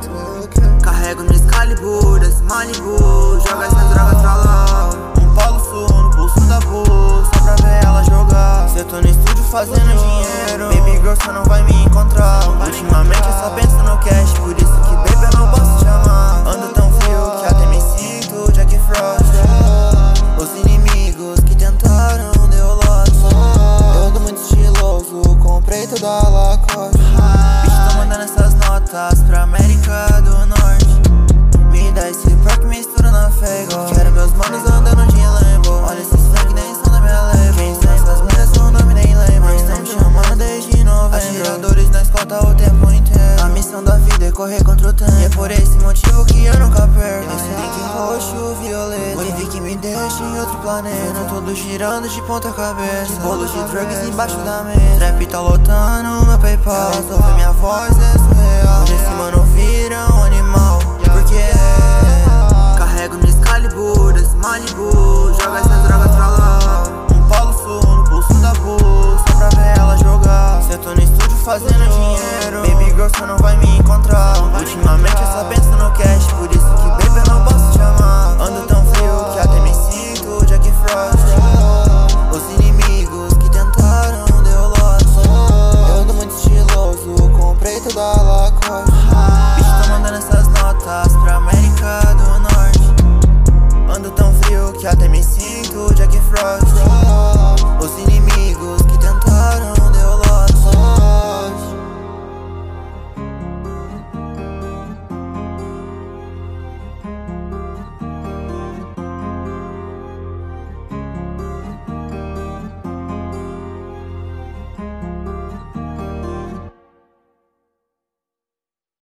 Carrego no Excalibur, desse Malibu, joga essas drogas pra lá. Polo Sul no pulso da Bull, só pra ver ela jogar. Cê tô no estúdio fazendo dinheiro, baby girl cê não vai me encontrar. Ultimamente eu só penso no cash, por isso que baby eu não posso te amar. Ando tão frio que até me sinto Jack Frost. Os inimigos que tentaram deu lote. Eu ando muito estiloso, comprei toda a Lacoste. Bitch, tô mandando essas notas pra América do Norte. Me dá esse perk, mistura na fego. Quero meus manos andando de Lambo. Olha esses funk, nem são da minha level. Quem são essas mulheres, o nome nem lembro. Mas tão me chamando desde novembro. Atiradores na escolta o tempo inteiro. A missão da vida é correr contra o tempo. E é por esse motivo que eu nunca perco. Esse link roxo, violeta, vive que me deixa em outro planeta. Não tudo girando de ponta cabeça. Bolos de drugs embaixo da mesa. Trap tá lotando meu PayPal. Elas ouvem minha voz, é surreal. Por esse mano